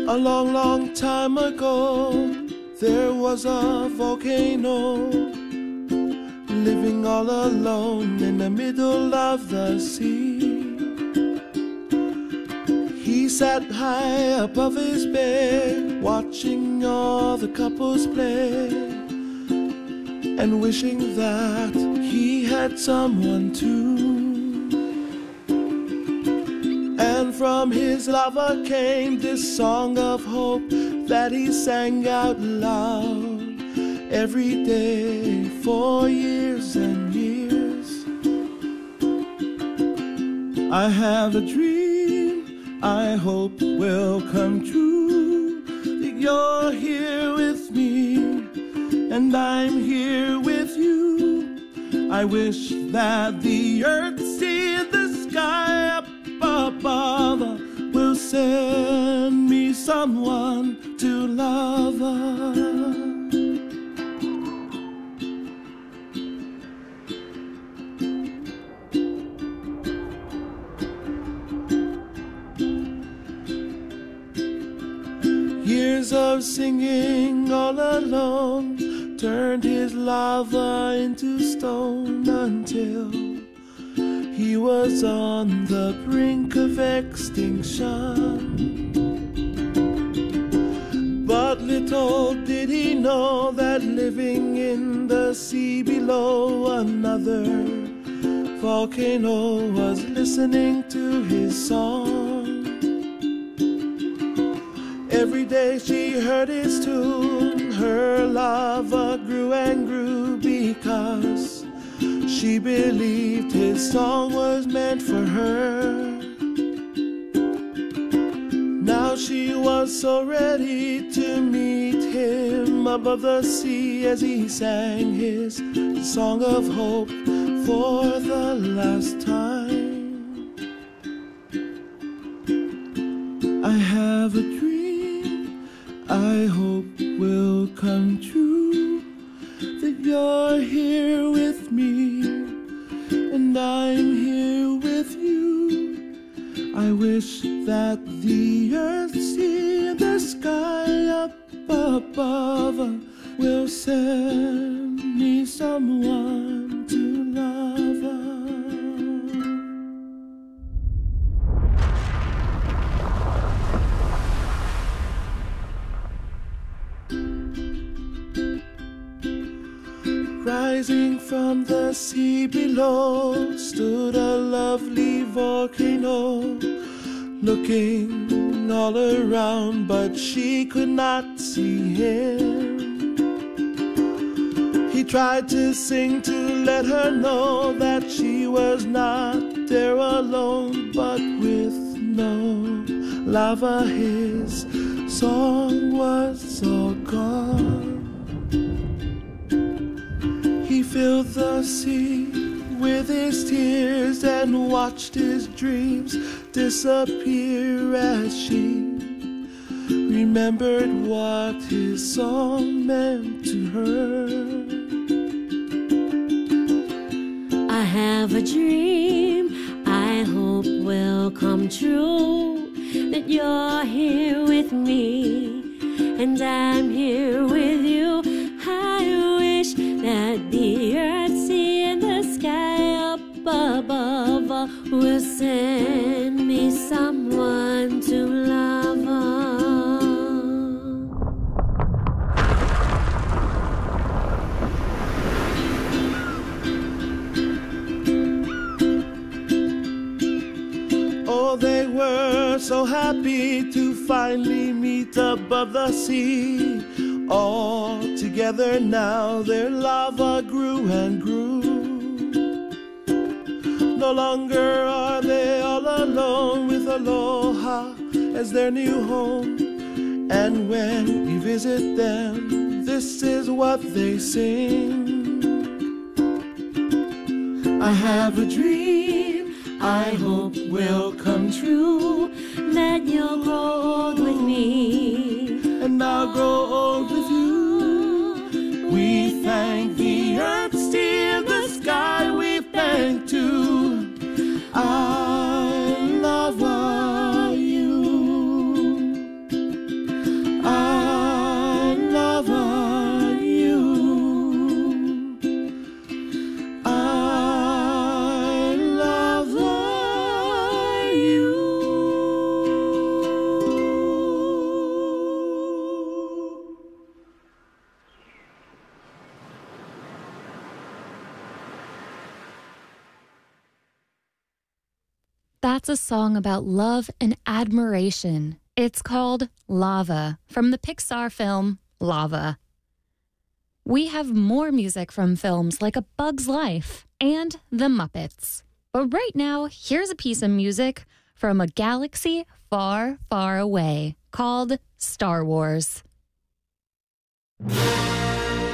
A long, long time ago, there was a volcano living all alone in the middle of the sea. He sat high above his bed, watching all the couples play, and wishing that he had someone too. And from his lover came this song of hope that he sang out loud every day for years and years. I have a dream I hope will come true, that you're here with me and I'm here with you. I wish that the earth, sea, and the sky up above will send me someone to love. Years of singing all alone turned his lava into stone until he was on the brink of extinction. But little did he know that living in the sea below, another volcano was listening to his song. Every day she heard his tune, her lava grew and grew because she believed his song was meant for her. Now she was so ready to meet him above the sea as he sang his song of hope for the last time. I have a dream I hope will come true, that you're here with me and I'm here with you. I wish that the earth, sea, and the sky up above will send me someone to love. Rising from the sea below stood a lovely volcano, looking all around, but she could not see him. He tried to sing to let her know that she was not there alone, but with no lava his song was all gone. He filled the sea with his tears and watched his dreams disappear as she remembered what his song meant to her. I have a dream I hope will come true, that you're here with me and I'm here with you. I wish that the earth, sea, and the sky up above will send me someone to love. Oh, they were so happy to finally meet above the sea. All together now their lava grew and grew. No longer are they all alone, with aloha as their new home. And when we visit them, this is what they sing. I have a dream I hope will come true, that you'll grow old with me and I'll grow old with you. We thank the earth, sea, and the sky. We thank too. I love you. That's a song about love and admiration. It's called Lava from the Pixar film Lava. We have more music from films like A Bug's Life and The Muppets. But right now, here's a piece of music from a galaxy far, far away called Star Wars.